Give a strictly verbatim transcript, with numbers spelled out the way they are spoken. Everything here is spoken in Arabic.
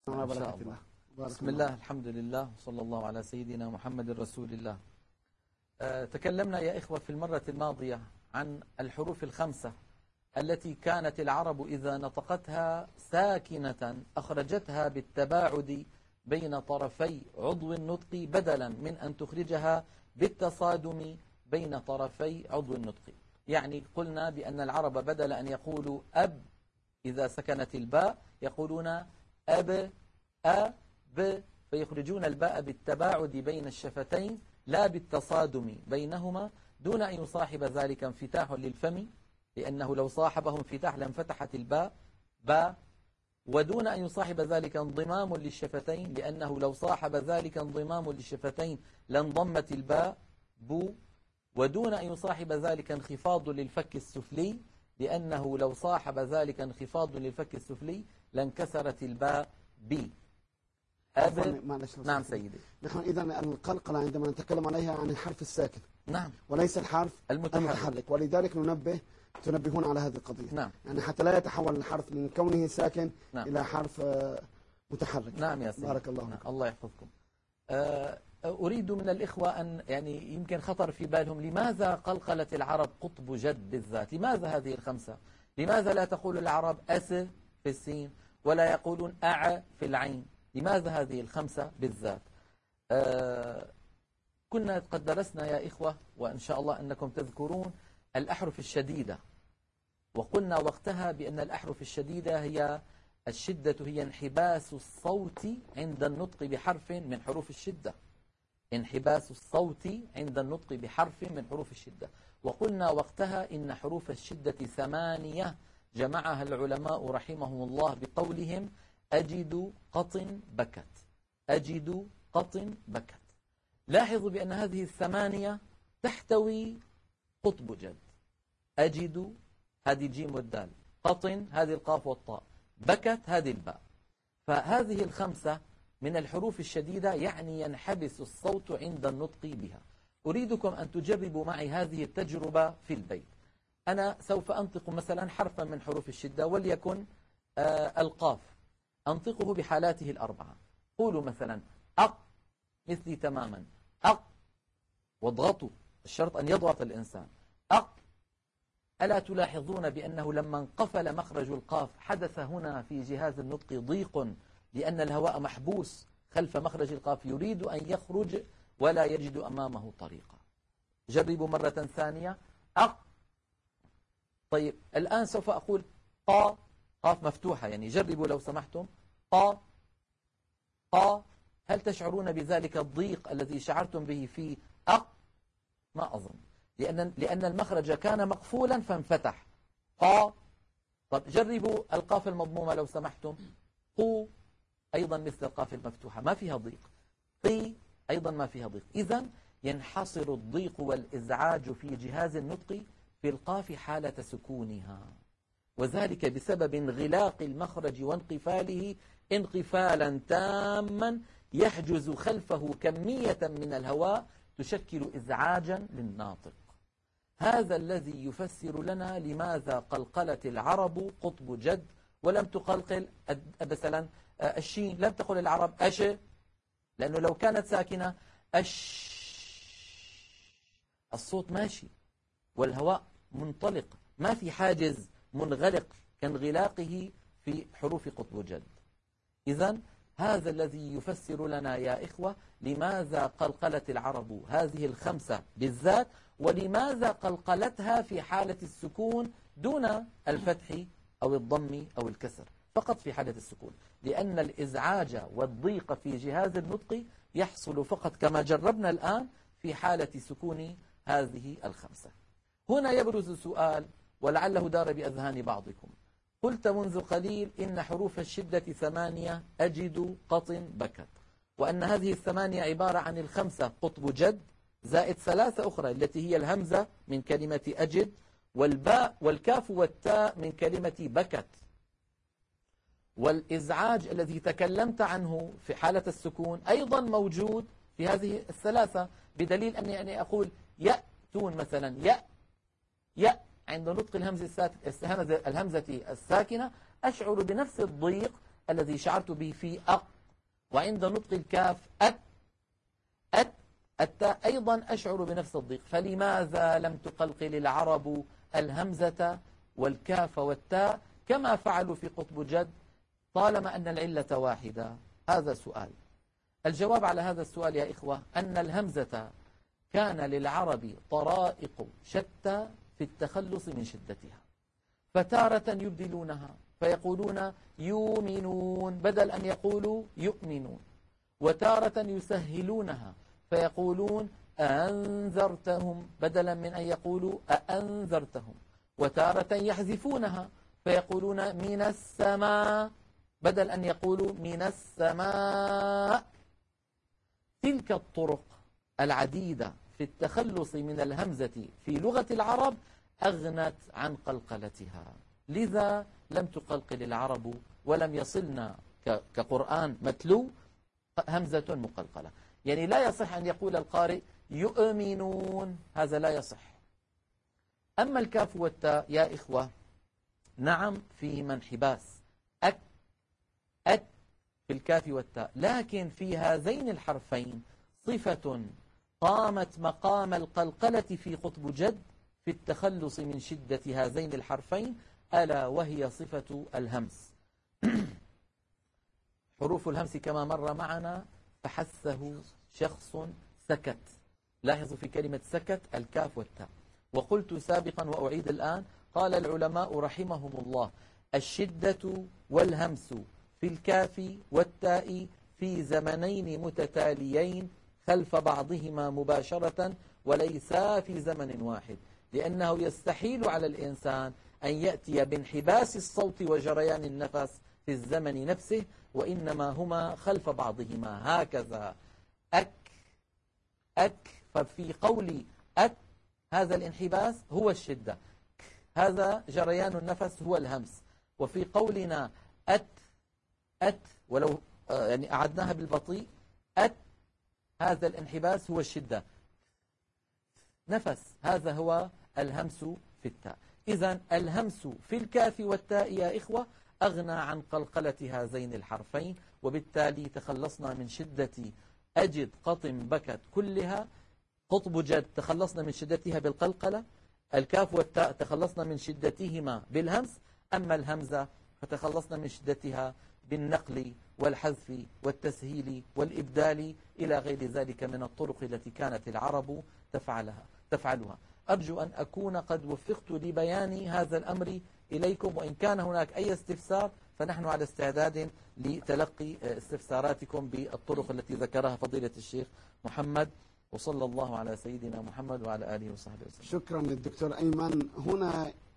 إن شاء الله. بسم الله، الحمد لله، وصلى الله على سيدنا محمد رسول الله. أه تكلمنا يا إخوة في المرة الماضية عن الحروف الخمسة التي كانت العرب إذا نطقتها ساكنة أخرجتها بالتباعد بين طرفي عضو النطق بدلا من أن تخرجها بالتصادم بين طرفي عضو النطق. يعني قلنا بأن العرب بدل أن يقولوا أب إذا سكنت الباء يقولون أب أ ب، فيخرجون الباء بالتباعد بين الشفتين لا بالتصادم بينهما، دون أن يصاحب ذلك انفتاح للفم، لأنه لو صاحبه انفتاح لانفتحت الباء باء، ودون أن يصاحب ذلك انضمام للشفتين، لأنه لو صاحب ذلك انضمام للشفتين لانضمت الباء بو، ودون أن يصاحب ذلك انخفاض للفك السفلي، لأنه لو صاحب ذلك انخفاض للفك السفلي لانكسرت الباء بي. أب. نعم سيدي. نحن إذا القلقلة عندما نتكلم عليها عن الحرف الساكن، نعم، وليس الحرف المتحرك, المتحرك، ولذلك ننبه تنبهون على هذه القضية. نعم. يعني حتى لا يتحول الحرف من كونه ساكن نعم. إلى حرف متحرك. نعم يا سيدي. بارك الله نعم. الله يحفظكم. أريد من الإخوة أن يعني يمكن خطر في بالهم لماذا قلقلت العرب قطب جد بالذات؟ لماذا هذه الخمسة؟ لماذا لا تقول العرب أس في السين ولا يقولون أع في العين؟ لماذا هذه الخمسة بالذات؟ آه كنا قد درسنا يا إخوة، وإن شاء الله أنكم تذكرون الأحرف الشديدة، وقلنا وقتها بأن الأحرف الشديدة هي الشدة هي انحباس الصوت عند النطق بحرف من حروف الشدة، انحباس الصوت عند النطق بحرف من حروف الشدة. وقلنا وقتها إن حروف الشدة ثمانية جمعها العلماء رحمهم الله بقولهم أجد قط بكت، أجد قط بكت. لاحظوا بأن هذه الثمانية تحتوي قطب جد. أجد هذه الجيم والدال، قط هذه القاف والطاء، بكت هذه الباء. فهذه الخمسة من الحروف الشديدة يعني ينحبس الصوت عند النطق بها. أريدكم أن تجربوا معي هذه التجربة في البيت. أنا سوف أنطق مثلا حرفا من حروف الشدة وليكن آه القاف، أنطقه بحالاته الأربعة. قولوا مثلا أق مثلي تماما، أق، واضغطوا، الشرط أن يضغط الإنسان، أق. ألا تلاحظون بأنه لما انقفل مخرج القاف حدث هنا في جهاز النطق ضيق، لأن الهواء محبوس خلف مخرج القاف يريد أن يخرج ولا يجد أمامه طريقة. جربوا مرة ثانية، أق. طيب الآن سوف أقول قا، قاف مفتوحة، يعني جربوا لو سمحتم، قا قا. هل تشعرون بذلك الضيق الذي شعرتم به في أق؟ ما أظن، لأن لأن المخرج كان مقفولا فانفتح. قا. طب جربوا القاف المضمومة لو سمحتم، قو، أيضا مثل القاف المفتوحة ما فيها ضيق. قي أيضا ما فيها ضيق. إذن ينحصر الضيق والإزعاج في جهاز النطق في القاف حالة سكونها، وذلك بسبب انغلاق المخرج وانقفاله انقفالا تاما يحجز خلفه كمية من الهواء تشكل إزعاجا للناطق. هذا الذي يفسر لنا لماذا قلقلت العرب قطب جد ولم تقلقل مثلا الشين. لم تقل العرب أش، لأنه لو كانت ساكنة أش الصوت ماشي والهواء منطلق، ما في حاجز منغلق كانغلاقه في حروف قطب جد. إذن هذا الذي يفسر لنا يا إخوة لماذا قلقلت العرب هذه الخمسة بالذات، ولماذا قلقلتها في حالة السكون دون الفتح أو الضم أو الكسر، فقط في حالة السكون، لأن الإزعاج والضيق في جهاز النطق يحصل فقط كما جربنا الآن في حالة سكون هذه الخمسة. هنا يبرز سؤال ولعله دار بأذهان بعضكم. قلت منذ قليل إن حروف الشدة ثمانية، أجد قط بكت، وأن هذه الثمانية عبارة عن الخمسة قطب جد زائد ثلاثة أخرى التي هي الهمزة من كلمة أجد، والباء والكاف والتاء من كلمة بكت، والإزعاج الذي تكلمت عنه في حالة السكون أيضا موجود في هذه الثلاثة، بدليل أني يعني أقول يأتون مثلا، يأ يأ عند نطق الهمزة الهمزة الساكنة أشعر بنفس الضيق الذي شعرت به في أق، وعند نطق الكاف أت أت التاء أيضا أشعر بنفس الضيق. فلماذا لم تقلقل العرب الهمزة والكاف والتاء كما فعلوا في قطب جد طالما أن العلة واحدة؟ هذا سؤال. الجواب على هذا السؤال يا إخوة أن الهمزة كان للعرب طرائق شتى في التخلص من شدتها، فتارة يبدلونها فيقولون يؤمنون بدل أن يقولوا يؤمنون، وتارة يسهلونها فيقولون أنذرتهم بدلا من أن يقولوا أأنذرتهم، وتارة يحذفونها فيقولون من السماء بدل أن يقولوا من السماء. تلك الطرق العديدة في التخلص من الهمزة في لغة العرب أغنت عن قلقلتها، لذا لم تقلقل العرب ولم يصلنا كقرآن متلو همزة مقلقلة. يعني لا يصح أن يقول القارئ يؤمنون، هذا لا يصح. أما الكاف والتاء يا إخوة نعم فيهما انحباس أك أك في الكاف والتاء، لكن في هذين الحرفين صفة قامت مقام القلقلة في قطب جد في التخلص من شدة هذين الحرفين، ألا وهي صفة الهمس. حروف الهمس كما مر معنا فحسه شخص سكت. لاحظوا في كلمة سكت الكاف والتاء. وقلت سابقا وأعيد الآن، قال العلماء رحمهم الله الشدة والهمس في الكاف والتاء في زمنين متتاليين خلف بعضهما مباشرة وليسا في زمن واحد، لأنه يستحيل على الإنسان أن يأتي بانحباس الصوت وجريان النفس في الزمن نفسه، وإنما هما خلف بعضهما هكذا أك أك. ففي قولي أك هذا الانحباس هو الشدة، هذا جريان النفس هو الهمس. وفي قولنا أت أت ولو يعني أعدناها بالبطيء أت هذا الانحباس هو الشدة، نفس هذا هو الهمس في التاء. إذن الهمس في الكاف والتاء يا إخوة أغنى عن قلقلة هذين الحرفين، وبالتالي تخلصنا من شدة أجد قطم بكت كلها. قطب جد تخلصنا من شدتها بالقلقلة، الكاف والتاء تخلصنا من شدتهما بالهمس، أما الهمزة فتخلصنا من شدتها بالنقل والحذف والتسهيل والإبدال إلى غير ذلك من الطرق التي كانت العرب تفعلها تفعلها. أرجو أن أكون قد وفقت لبيان هذا الأمر إليكم، وإن كان هناك أي استفسار فنحن على استعداد لتلقي استفساراتكم بالطرق التي ذكرها فضيلة الشيخ محمد. وصلى الله على سيدنا محمد وعلى آله وصحبه وسلم. شكرا للدكتور أيمن. هنا